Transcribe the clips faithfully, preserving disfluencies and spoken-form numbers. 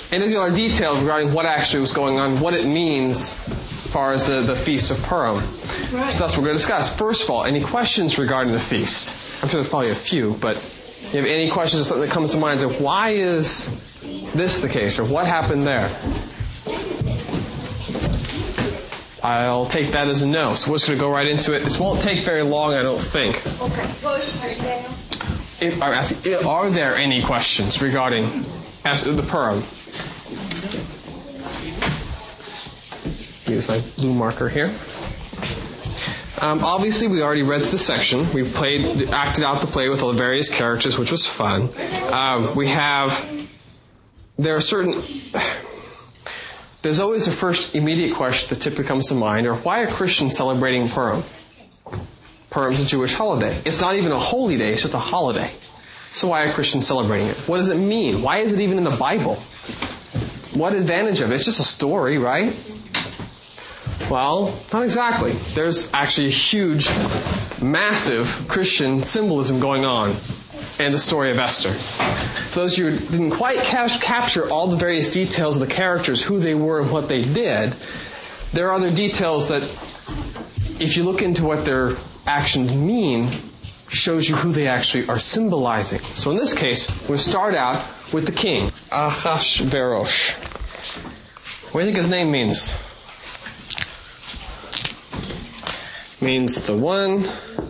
And there's a lot of details regarding what actually was going on, what it means as far as the, the Feast of Purim. Right. So that's what we're going to discuss. First of all, any questions regarding the feast? I'm sure there's probably a few, but if you have any questions or something that comes to mind, so why is this the case, or what happened there? I'll take that as a no. So we're just going to go right into it. This won't take very long, I don't think. Okay. What was the question, Daniel? If, I'm asking, are there any questions regarding the Purim? Use my blue marker here. Um, obviously, we already read the section. We played, acted out the play with all the various characters, which was fun. Um, we have, there are certain, there's always a first immediate question that typically comes to mind, or why are Christians celebrating Purim? Purim's a Jewish holiday. It's not even a holy day, it's just a holiday. So why are Christians celebrating it? What does it mean? Why is it even in the Bible? What advantage of it? It's just a story, right? Well, not exactly. There's actually a huge, massive Christian symbolism going on in the story of Esther. For those of you who didn't quite cap- capture all the various details of the characters, who they were and what they did, there are other details that, if you look into what their actions mean, shows you who they actually are symbolizing. So in this case, we'll start out with the king, Ahasuerus. What do you think his name means? Means the one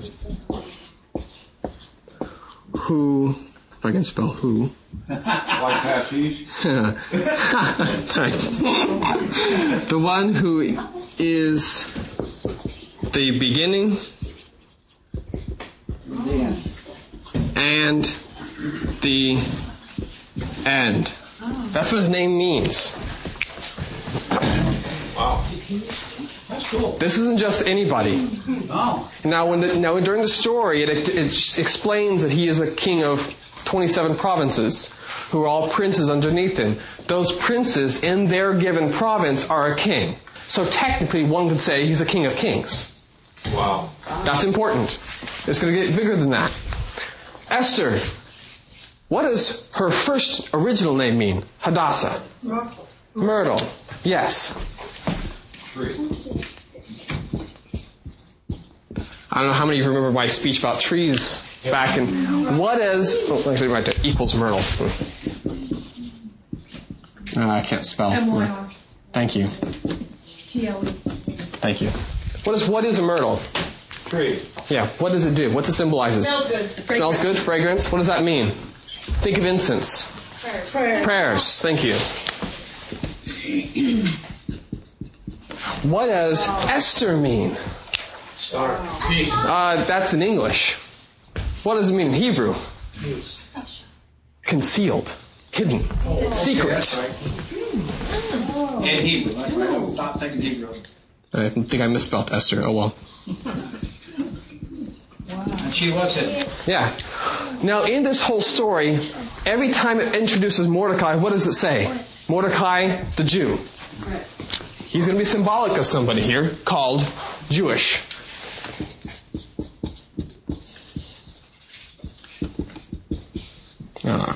who, if I can spell who. Like hashish. Thanks. The one who is the beginning and the end. That's what his name means. Wow. That's cool. This isn't just anybody. Oh. Now, when the, now during the story, it, it explains that he is a king of twenty-seven provinces, who are all princes underneath him. Those princes, in their given province, are a king. So technically, one could say he's a king of kings. Wow. That's important. It's going to get bigger than that. Esther. What does her first original name mean? Hadassah. Myrtle. Myrtle. Yes. Tree. I don't know how many of you remember my speech about trees back in... What is... Oh, actually, right there. Equals myrtle. Uh, I can't spell. M Y R. Thank you. T L E. Thank you. What is what is a myrtle? Tree. Yeah. What does it do? What's it symbolizes? Smells good. Smells good. Fragrance. What does that mean? Think of incense. Prayers. Prayers. Prayers. Thank you. What does Esther mean? Star. Uh, that's in English. What does it mean in Hebrew? Concealed. Hidden. Secret. In Hebrew. Stop thinking Hebrew. I think I misspelled Esther. Oh well. And she was it. Yeah. Now in this whole story, every time it introduces Mordecai, what does it say? Mordecai the Jew. He's going to be symbolic of somebody here called Jewish. Uh,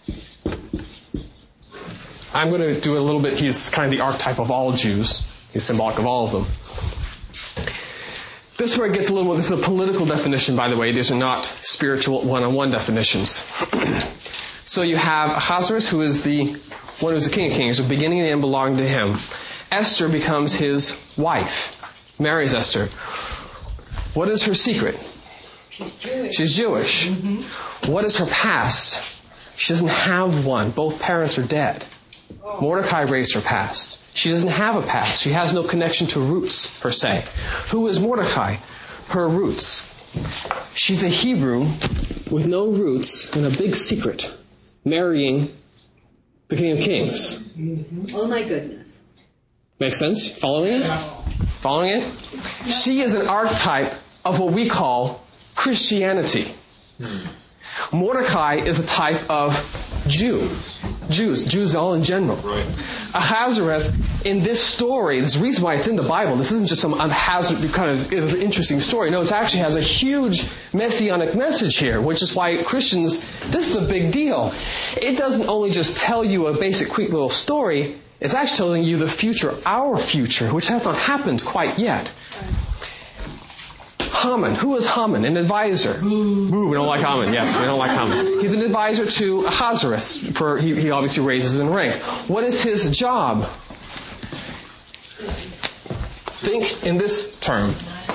I'm going to do a little bit, he's kind of the archetype of all Jews. He's symbolic of all of them. This is where it gets a little more, this is a political definition, by the way. These are not spiritual one-on-one definitions. So you have Ahasuerus, who is the one who's the king of kings, the beginning and the end belong to him. Esther becomes his wife, marries Esther. What is her secret? She's Jewish. She's Jewish. Mm-hmm. What is her past? She doesn't have one. Both parents are dead. Oh. Mordecai raised her past. She doesn't have a past. She has no connection to roots, per se. Who is Mordecai? Her roots. She's a Hebrew with no roots and a big secret, marrying the King of Kings. Mm-hmm. Oh my goodness. Make sense? Following it? Following it? She is an archetype of what we call Christianity. Mordecai is a type of Jew. Jews. Jews all in general. Right. Ahasuerus, in this story, there's a reason why it's in the Bible. This isn't just some Ahasuerus kind of, it was an interesting story. No, it actually has a huge messianic message here, which is why Christians This is a big deal. It doesn't only just tell you a basic, quick little story. It's actually telling you the future, our future, which has not happened quite yet. Haman. Who is Haman? An advisor. Ooh, we don't like Haman. Yes, we don't like Haman. He's an advisor to Ahasuerus. For, he, he obviously raises in rank. What is his job? Think in this term.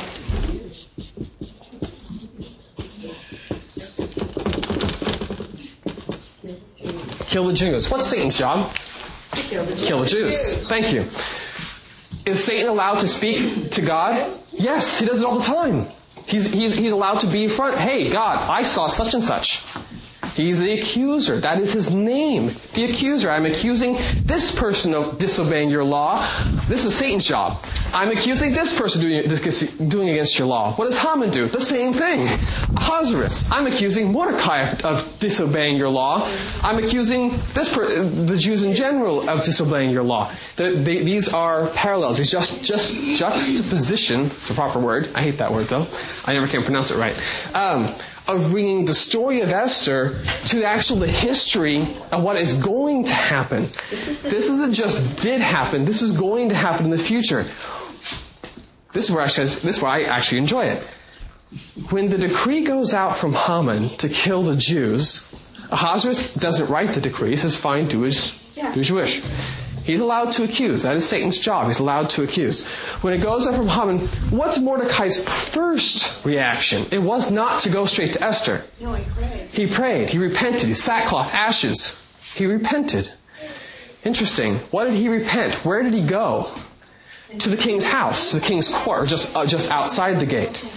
Kill the Jews. What's Satan's job? Kill the Jews. Kill the Jews. Thank you. Is Satan allowed to speak to God? Yes, he does it all the time. He's, he's, he's allowed to be in front. Hey, God, I saw such and such. He's the accuser. That is his name. The accuser. I'm accusing this person of disobeying your law. This is Satan's job. I'm accusing this person doing, doing against your law. What does Haman do? The same thing. Ahasuerus. I'm accusing Mordecai of, of disobeying your law. I'm accusing this per, the Jews in general of disobeying your law. The, the, these are parallels. It's just, just juxtaposition. It's a proper word. I hate that word though. I never can pronounce it right. Um, of bringing the story of Esther to actually the history of what is going to happen. This isn't just did happen. This is going to happen in the future. This is where actually, this is where I actually enjoy it. When the decree goes out from Haman to kill the Jews, Ahasuerus doesn't write the decree. He says, fine, do as, do as you wish. He's allowed to accuse. That is Satan's job. He's allowed to accuse. When it goes up from Haman, what's Mordecai's first reaction? It was not to go straight to Esther. No, he prayed. He prayed. He repented. He sackcloth, ashes. He repented. Interesting. What did he repent? Where did he go? To the king's house, to the king's court, or just, uh, just outside the gate.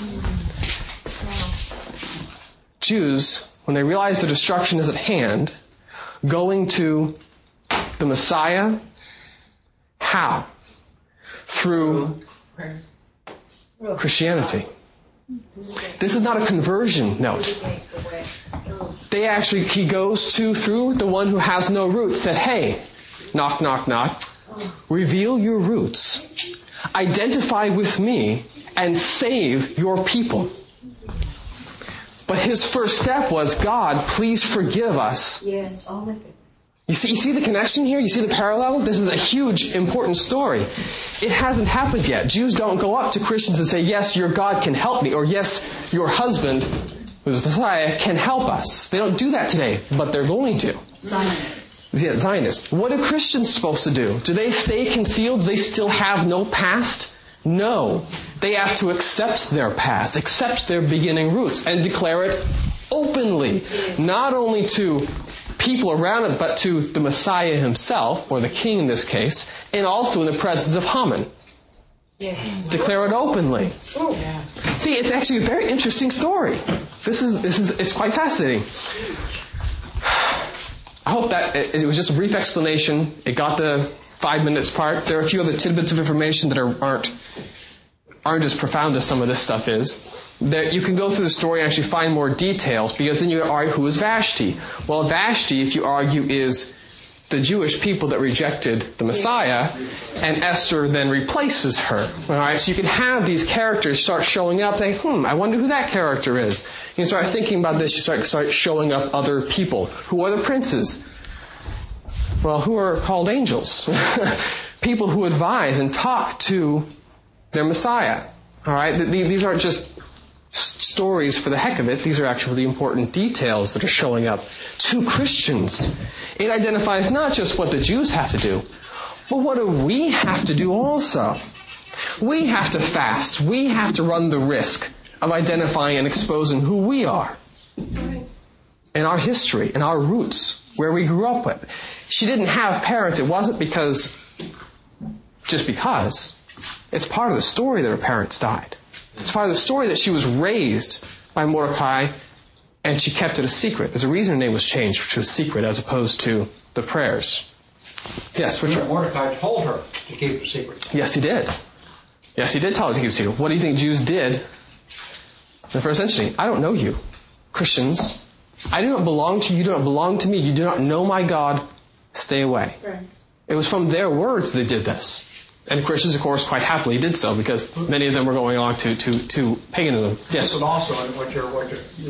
Jews, when they realize the destruction is at hand, going to the Messiah, how? Through Christianity. This is not a conversion note. They actually, he goes to, through the one who has no roots, said, hey, knock, knock, knock, reveal your roots, identify with me, and save your people. But his first step was, God, please forgive us. Yes. Oh my goodness. You see, you see the connection here? You see the parallel? This is a huge, important story. It hasn't happened yet. Jews don't go up to Christians and say, yes, your God can help me, or yes, your husband, who's a Messiah, can help us. They don't do that today, but they're going to. Zionists. Yeah, Zionists. What are Christians supposed to do? Do they stay concealed? Do they still have no past? No. They have to accept their past, accept their beginning roots, and declare it openly. Not only to people around it, but to the Messiah himself, or the king in this case, and also in the presence of Haman. Yes. Declare it openly. Oh, yeah. See, it's actually a very interesting story. This is, this is, it's quite fascinating. I hope that it, it was just a brief explanation. It got the five minutes part. There are a few other tidbits of information that are, aren't, aren't as profound as some of this stuff is. That you can go through the story and actually find more details, because then you argue, who is Vashti? Well, Vashti, if you argue, is the Jewish people that rejected the Messiah, and Esther then replaces her. Alright, so you can have these characters start showing up, saying, hmm, I wonder who that character is. You start thinking about this, you start, start showing up other people. Who are the princes? Well, who are called angels? People who advise and talk to their Messiah. Alright, these aren't just stories for the heck of it. These are actually important details that are showing up to Christians. It identifies not just what the Jews have to do, but what do we have to do also? We have to fast. We have to run the risk of identifying and exposing who we are. And our history and our roots, where we grew up with. She didn't have parents. It wasn't because, just because. It's part of the story that her parents died. It's part of the story that she was raised by Mordecai, and she kept it a secret. There's a reason her name was changed to a secret as opposed to the prayers. Yes, Richard. Mordecai told her to keep it a secret. Yes, he did. Yes, he did tell her to keep it a secret. What do you think Jews did in the first century? I don't know you, Christians. I do not belong to you. You do not belong to me. You do not know my God. Stay away. Right. It was from their words they did this. And Christians, of course, quite happily did so, because many of them were going on to, to, to paganism. Yes? But also, what you're, what you're,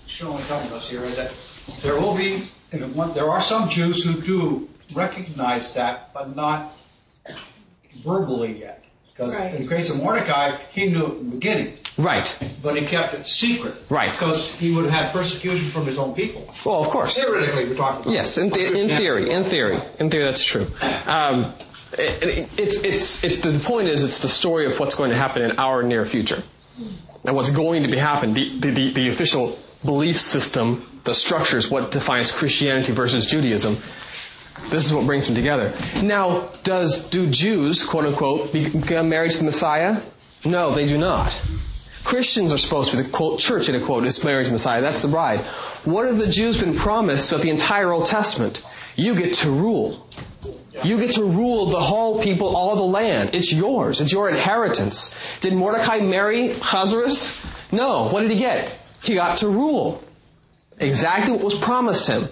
showing telling us here is that there will be, there are some Jews who do recognize that, but not verbally yet. Because Right. in the case of Mordecai, he knew it in the beginning, Right. but he kept it secret. Right. Because he would have had persecution from his own people. Well, of course. Theoretically, we're talking about. Yes, in, the, in theory, in theory, in theory, that's true. Um, it, it, it's, it's, it, the point is, it's the story of what's going to happen in our near future, and what's going to be happen. The, the, the, the official belief system, the structures, what defines Christianity versus Judaism. This is what brings them together. Now, does do Jews, quote unquote, become married to the Messiah? No, they do not. Christians are supposed to be, the quote, church in a quote is married to the Messiah. That's the bride. What have the Jews been promised throughout the entire Old Testament? You get to rule. You get to rule the whole people, all the land. It's yours. It's your inheritance. Did Mordecai marry Ahasuerus? No. What did he get? He got to rule. Exactly what was promised him.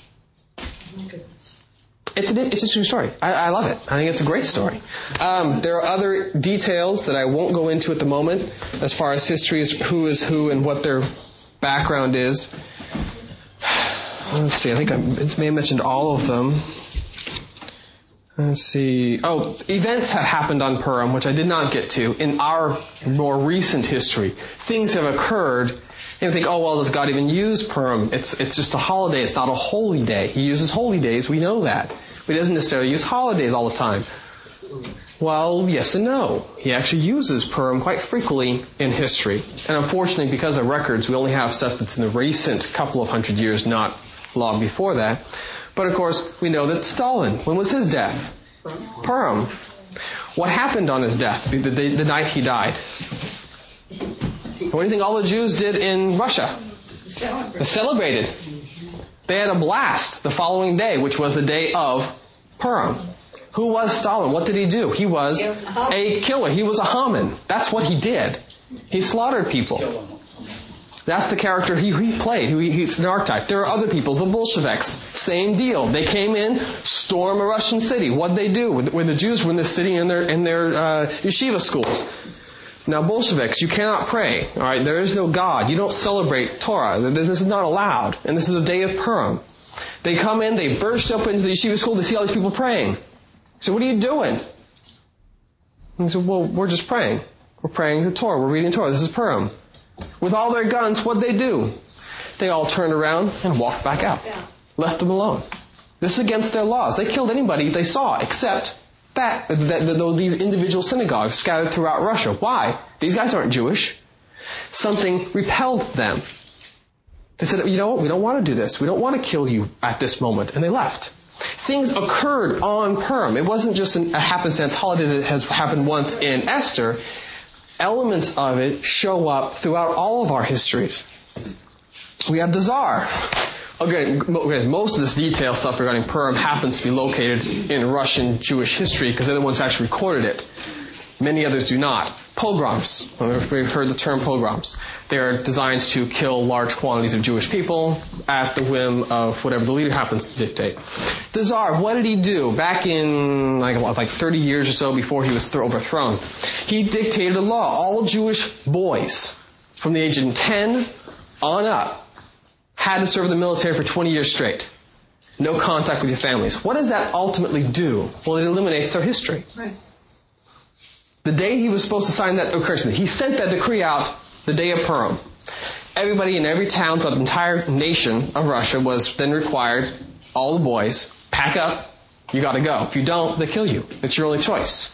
It's a, it's a true story. I, I love it. I think it's a great story. Um, there are other details that I won't go into at the moment as far as history, is who is who and what their background is. Let's see. I think I may have mentioned all of them. Let's see. Oh, events have happened on Purim, which I did not get to, in our more recent history. Things have occurred. And you think, oh, well, does God even use Purim? It's it's just a holiday. It's not a holy day. He uses holy days. We know that. But he doesn't necessarily use holidays all the time. Well, yes and no. He actually uses Purim quite frequently in history. And unfortunately, because of records, we only have stuff that's in the recent couple of hundred years, not long before that. But of course, we know that Stalin, when was his death? Purim. What happened on his death, the, the, the night he died? What do you think all the Jews did in Russia? They celebrated. They had a blast the following day, which was the day of Purim. Who was Stalin? What did he do? He was a killer. He was a Haman. That's what he did. He slaughtered people. That's the character he, he played. He, he's an archetype. There are other people, the Bolsheviks. Same deal. They came in, storm a Russian city. What did they do when, when the Jews were in this city in their in their uh, yeshiva schools? Now, Bolsheviks, you cannot pray. All right, there is no God. You don't celebrate Torah. This is not allowed. And this is the day of Purim. They come in, they burst up into the yeshiva school. They see all these people praying. So, what are you doing? And they said, well, we're just praying. We're praying the Torah. We're reading Torah. This is Purim. With all their guns, what'd they do? They all turned around and walked back out. Left them alone. This is against their laws. They killed anybody they saw, except that, that, that these individual synagogues scattered throughout Russia. Why? These guys aren't Jewish. Something repelled them. They said, you know what? We don't want to do this. We don't want to kill you at this moment. And they left. Things occurred on Purim. It wasn't just an, a happenstance holiday that has happened once in Esther. Elements of it show up throughout all of our histories. We have the Tsar. Okay, most of this detailed stuff regarding Purim happens to be located in Russian Jewish history because they're the ones who actually recorded it. Many others do not. Pogroms. We've heard the term pogroms. They're designed to kill large quantities of Jewish people at the whim of whatever the leader happens to dictate. The Tsar, what did he do? Back in like, like thirty years or so before he was th- overthrown, he dictated a law. All Jewish boys from the age of ten on up had to serve in the military for twenty years straight. No contact with your families. What does that ultimately do? Well, it eliminates their history. Right. The day he was supposed to sign that, oh, correction, he sent that decree out the day of Purim. Everybody in every town throughout the entire nation of Russia was then required, all the boys, pack up, you gotta go. If you don't, they kill you. It's your only choice.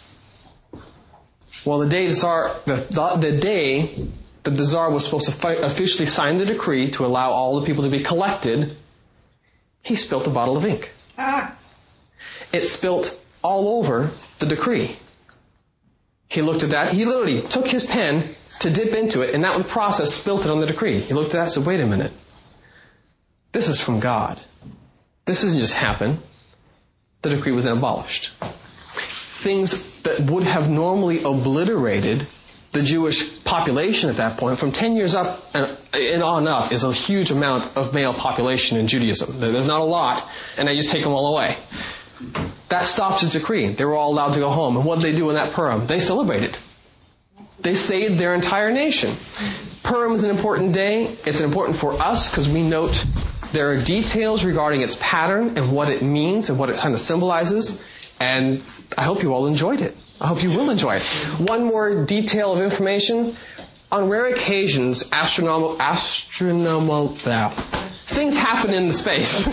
Well, the day the Tsar, the, the, the day that the Tsar was supposed to fi- officially sign the decree to allow all the people to be collected, he spilt a bottle of ink. Ah. It spilt all over the decree. He looked at that. He literally took his pen to dip into it, and that was the process, spilt it on the decree. He looked at that and said, wait a minute. This is from God. This doesn't just happen. The decree was then abolished. Things that would have normally obliterated the Jewish population at that point, from ten years up and, and on up, is a huge amount of male population in Judaism. There's not a lot, and they just take them all away. That stopped his decree. They were all allowed to go home. And what did they do in that Purim? They celebrated. They saved their entire nation. Purim is an important day. It's important for us because we note there are details regarding its pattern and what it means and what it kind of symbolizes. And I hope you all enjoyed it. I hope you will enjoy it. One more detail of information. On rare occasions, astronomical, astronomical, uh, things happen in the space.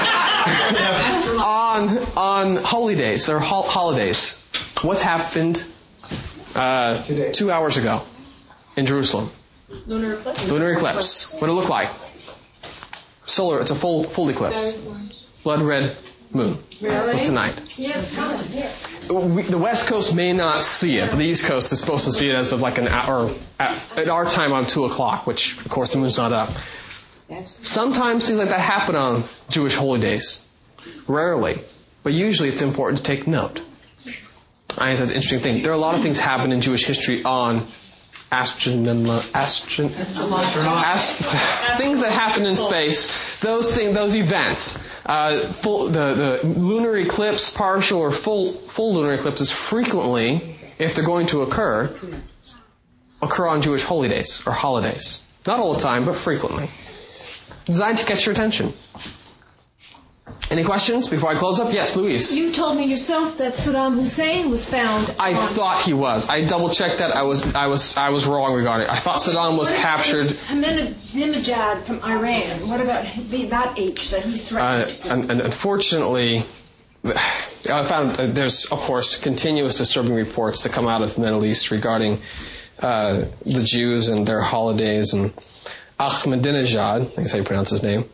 on, on holy days or ho- holidays. What's happened uh, two hours ago in Jerusalem? Lunar eclipse. Lunar eclipse. What did it look like? Solar, it's a full, full eclipse. Blood red moon. Really? What's tonight? Yes, kind of. Yeah. We, the West Coast may not see it, but the East Coast is supposed to see it as of like an hour, at, at our time on two o'clock, which of course the moon's not up. Sometimes things like that happen on Jewish holy days. Rarely. But usually it's important to take note. I think that's an interesting thing. There are a lot of things happen in Jewish history on astronom, astron, ast, things that happen in space. Those things, those events. Uh, full, the, the lunar eclipse, partial or full, full lunar eclipses frequently, if they're going to occur, occur on Jewish holy days or holidays. Not all the time, but frequently. Designed to catch your attention. Any questions before I close up? Yes, Louise. You told me yourself that Saddam Hussein was found. I on thought he was. I double checked that. I was I was I was wrong regarding it. I thought Saddam was What about captured. this Ahmadinejad from Iran. What about the, that H that he's Uh, threatened? and, and unfortunately, I found uh, there's of course continuous disturbing reports that come out of the Middle East regarding uh, the Jews and their holidays. And Ahmadinejad, I think that's how you pronounce his name.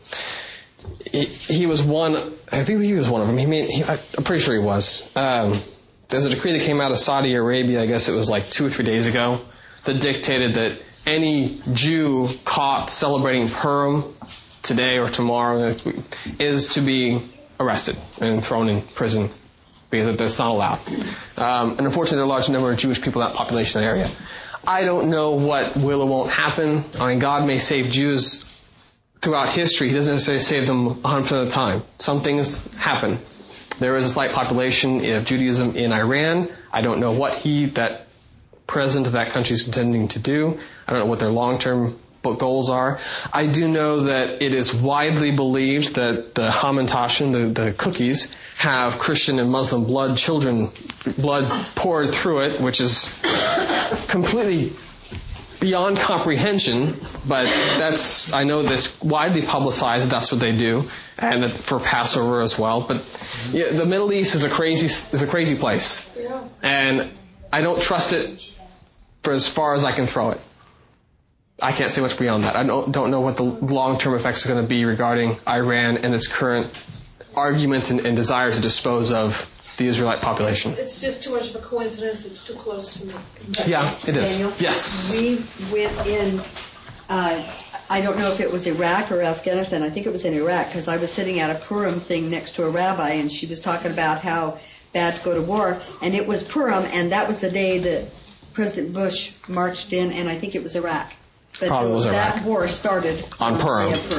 He, he was one, I think he was one of them. He made, he, I'm pretty sure he was. Um, there's a decree that came out of Saudi Arabia, I guess it was like two or three days ago, that dictated that any Jew caught celebrating Purim today or tomorrow is to be arrested and thrown in prison because that's not allowed. Um, and unfortunately, there are a large number of Jewish people in that population in that area. I don't know what will or won't happen. I mean, God may save Jews throughout history. He doesn't necessarily save them one hundred percent of the time. Some things happen. There is a slight population of Judaism in Iran. I don't know what he, that president of that country, is intending to do. I don't know what their long-term goals are. I do know that it is widely believed that the Hamantashen, the, the cookies, have Christian and Muslim blood children, blood poured through it, which is completely beyond comprehension, but that's, I know that's widely publicized that that's what they do, and that for Passover as well. But yeah, the Middle East is a crazy, is a crazy place. Yeah. And I don't trust it for as far as I can throw it. I can't say much beyond that. I don't, don't know what the long-term effects are going to be regarding Iran and its current arguments and, and desire to dispose of the Israelite population. It's just too much of a coincidence. It's too close to me. Yeah, it is. Daniel, Yes. We went in, uh, I don't know if it was Iraq or Afghanistan. I think it was in Iraq because I was sitting at a Purim thing next to a rabbi and she was talking about how bad to go to war. And it was Purim, and that was the day that President Bush marched in, and I think it was Iraq. But Probably was that Iraq. war started On the Purim. day of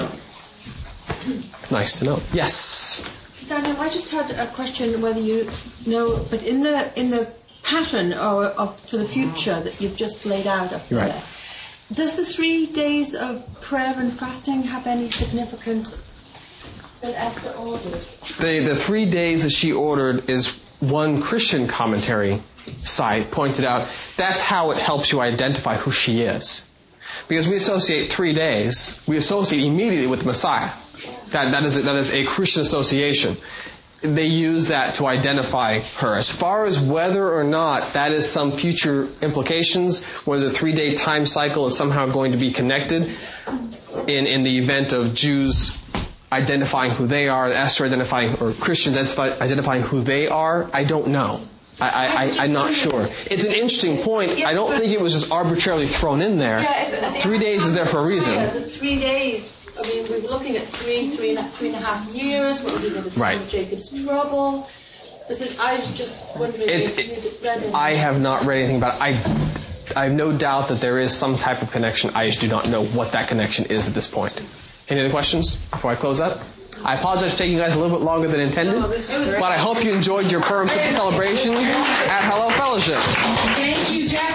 Purim. Nice to know. Yes. Daniel, I just had a question whether you know, but in the in the pattern or of for the future that you've just laid out up You're there, right. does the three days of prayer and fasting have any significance that Esther ordered? The, the three days that she ordered is one Christian commentary site pointed out that's how it helps you identify who she is. Because we associate three days, we associate immediately with the Messiah. That, that is a, that is a Christian association. They use that to identify her. As far as whether or not that is some future implications, whether the three-day time cycle is somehow going to be connected in, in the event of Jews identifying who they are, Esther identifying, or Christians identifying who they are, I don't know. I, I, I'm not sure. It's an interesting point. I don't think it was just arbitrarily thrown in there. Yeah, if- Three days is there for a reason. Yeah, the three days. I mean, we were looking at three, three and a, three and a half years. We're looking at the time Right. of Jacob's trouble. I said, I was just wondering It- if you'd read anything. I have not read anything about it. I, I have no doubt that there is some type of connection. I just do not know what that connection is at this point. Any other questions before I close up? I apologize for taking you guys a little bit longer than intended, No, this was but I hope you enjoyed your Purim celebration at Hello Fellowship. Thank you, Jack.